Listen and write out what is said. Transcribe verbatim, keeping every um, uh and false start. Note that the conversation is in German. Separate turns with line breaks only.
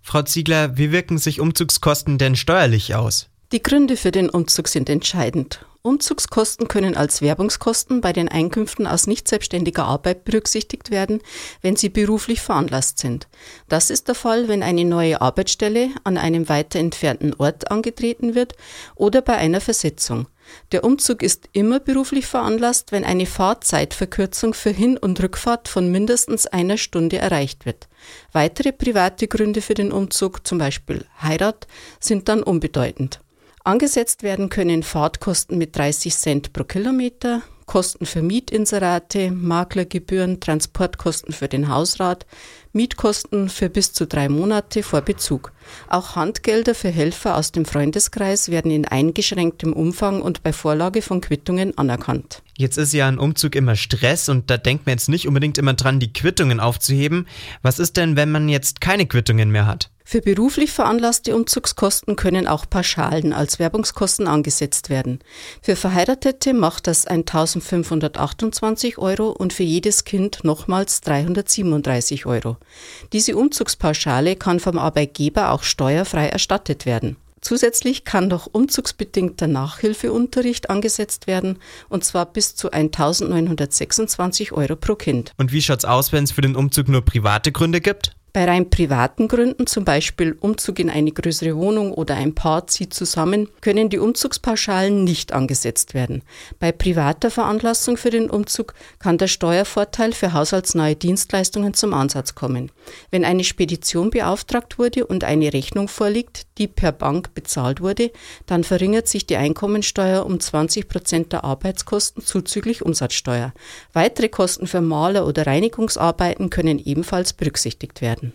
Frau Ziegler, wie wirken sich Umzugskosten denn steuerlich aus?
Die Gründe für den Umzug sind entscheidend. Umzugskosten können als Werbungskosten bei den Einkünften aus nicht selbstständiger Arbeit berücksichtigt werden, wenn sie beruflich veranlasst sind. Das ist der Fall, wenn eine neue Arbeitsstelle an einem weiter entfernten Ort angetreten wird oder bei einer Versetzung. Der Umzug ist immer beruflich veranlasst, wenn eine Fahrzeitverkürzung für Hin- und Rückfahrt von mindestens einer Stunde erreicht wird. Weitere private Gründe für den Umzug, zum Beispiel Heirat, sind dann unbedeutend. Angesetzt werden können Fahrtkosten mit dreißig Cent pro Kilometer, Kosten für Mietinserate, Maklergebühren, Transportkosten für den Hausrat, Mietkosten für bis zu drei Monate vor Bezug. Auch Handgelder für Helfer aus dem Freundeskreis werden in eingeschränktem Umfang und bei Vorlage von Quittungen anerkannt.
Jetzt ist ja ein Umzug immer Stress und da denkt man jetzt nicht unbedingt immer dran, die Quittungen aufzuheben. Was ist denn, wenn man jetzt keine Quittungen mehr hat?
Für beruflich veranlasste Umzugskosten können auch Pauschalen als Werbungskosten angesetzt werden. Für Verheiratete macht das eintausendfünfhundertachtundzwanzig Euro und für jedes Kind nochmals dreihundertsiebenunddreißig Euro. Diese Umzugspauschale kann vom Arbeitgeber auch steuerfrei erstattet werden. Zusätzlich kann noch umzugsbedingter Nachhilfeunterricht angesetzt werden, und zwar bis zu eintausendneunhundertsechsundzwanzig Euro pro Kind.
Und wie schaut's aus, wenn es für den Umzug nur private Gründe gibt?
Bei rein privaten Gründen, zum Beispiel Umzug in eine größere Wohnung oder ein Paar zieht zusammen, können die Umzugspauschalen nicht angesetzt werden. Bei privater Veranlassung für den Umzug kann der Steuervorteil für haushaltsnahe Dienstleistungen zum Einsatz kommen. Wenn eine Spedition beauftragt wurde und eine Rechnung vorliegt, die per Bank bezahlt wurde, dann verringert sich die Einkommensteuer um zwanzig Prozent der Arbeitskosten zuzüglich Umsatzsteuer. Weitere Kosten für Maler- oder Reinigungsarbeiten können ebenfalls berücksichtigt werden.